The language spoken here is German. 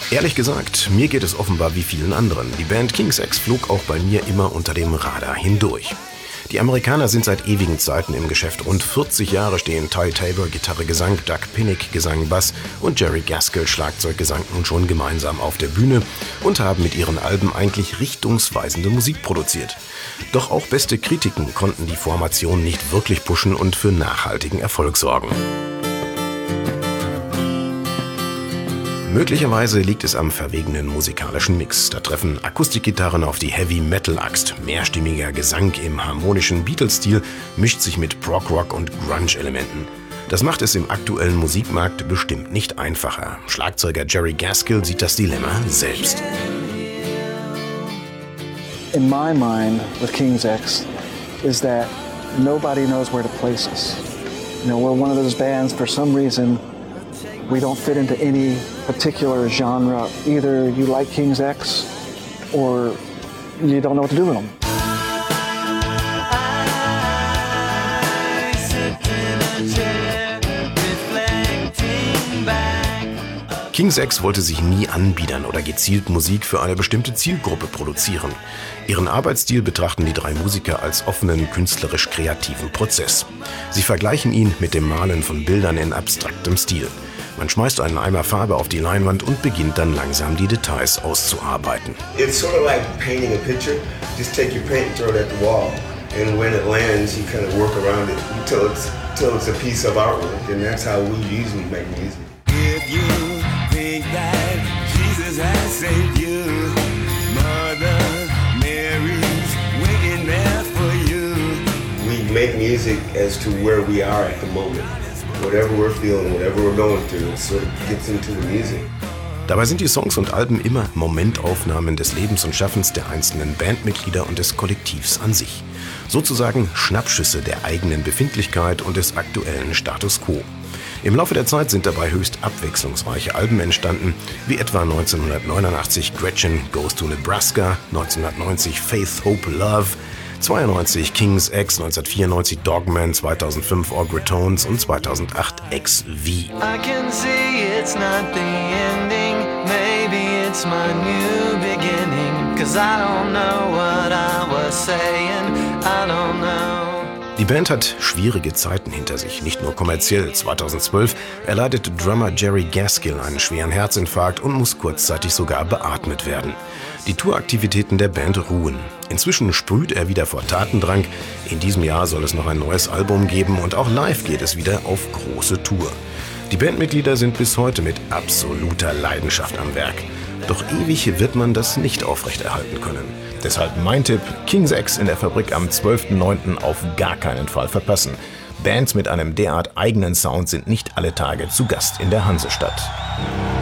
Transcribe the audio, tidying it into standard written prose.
Ehrlich gesagt, mir geht es offenbar wie vielen anderen. Die Band King's X flog auch bei mir immer unter dem Radar hindurch. Die Amerikaner sind seit ewigen Zeiten im Geschäft. Rund 40 Jahre stehen Ty Tabor, Gitarre, Gesang, Doug Pinnick, Gesang, Bass und Jerry Gaskill, Schlagzeug, Gesang nun schon gemeinsam auf der Bühne und haben mit ihren Alben eigentlich richtungsweisende Musik produziert. Doch auch beste Kritiken konnten die Formation nicht wirklich pushen und für nachhaltigen Erfolg sorgen. Möglicherweise liegt es am verwegenen musikalischen Mix. Da treffen Akustikgitarren auf die Heavy-Metal-Axt. Mehrstimmiger Gesang im harmonischen Beatles-Stil mischt sich mit Prog-Rock und Grunge-Elementen. Das macht es im aktuellen Musikmarkt bestimmt nicht einfacher. Schlagzeuger Jerry Gaskill sieht das Dilemma selbst. In my mind with King's X is that nobody knows where to place us. You know, we're one of those bands, for some reason, we don't fit into any particular genre. Either you like King's X or you don't know what to do with them. King's X wollte sich nie anbiedern oder gezielt Musik für eine bestimmte Zielgruppe produzieren. Ihren Arbeitsstil betrachten die drei Musiker als offenen, künstlerisch-kreativen Prozess. Sie vergleichen ihn mit dem Malen von Bildern in abstraktem Stil. Man schmeißt einen Eimer Farbe auf die Leinwand und beginnt dann langsam die Details auszuarbeiten. It's sort of like painting a picture. Just take your paint and throw it at the wall. And when it lands, you kind of work around it until it's a piece of artwork. And that's how we usually make music. If you think that Jesus has saved you, Mother Mary's waiting there for you. We make music as to where we are at the moment. Whatever we're feeling, whatever we're going through, it sort of gets into the music. Dabei sind die Songs und Alben immer Momentaufnahmen des Lebens und Schaffens der einzelnen Bandmitglieder und des Kollektivs an sich. Sozusagen Schnappschüsse der eigenen Befindlichkeit und des aktuellen Status quo. Im Laufe der Zeit sind dabei höchst abwechslungsreiche Alben entstanden, wie etwa 1989 Gretchen Goes to Nebraska, 1990 Faith, Hope, Love, 92 King's X, 1994 Dogman, 2005 Orgretones und 2008 XV. I can see it's not the ending, maybe it's my new beginning, 'cause I don't know what I was saying, I don't know. Die Band hat schwierige Zeiten hinter sich, nicht nur kommerziell. 2012 erleidete Drummer Jerry Gaskill einen schweren Herzinfarkt und muss kurzzeitig sogar beatmet werden. Die Touraktivitäten der Band ruhen. Inzwischen sprüht er wieder vor Tatendrang. In diesem Jahr soll es noch ein neues Album geben und auch live geht es wieder auf große Tour. Die Bandmitglieder sind bis heute mit absoluter Leidenschaft am Werk. Doch ewig wird man das nicht aufrechterhalten können. Deshalb mein Tipp, King's X in der Fabrik am 12.09. auf gar keinen Fall verpassen. Bands mit einem derart eigenen Sound sind nicht alle Tage zu Gast in der Hansestadt.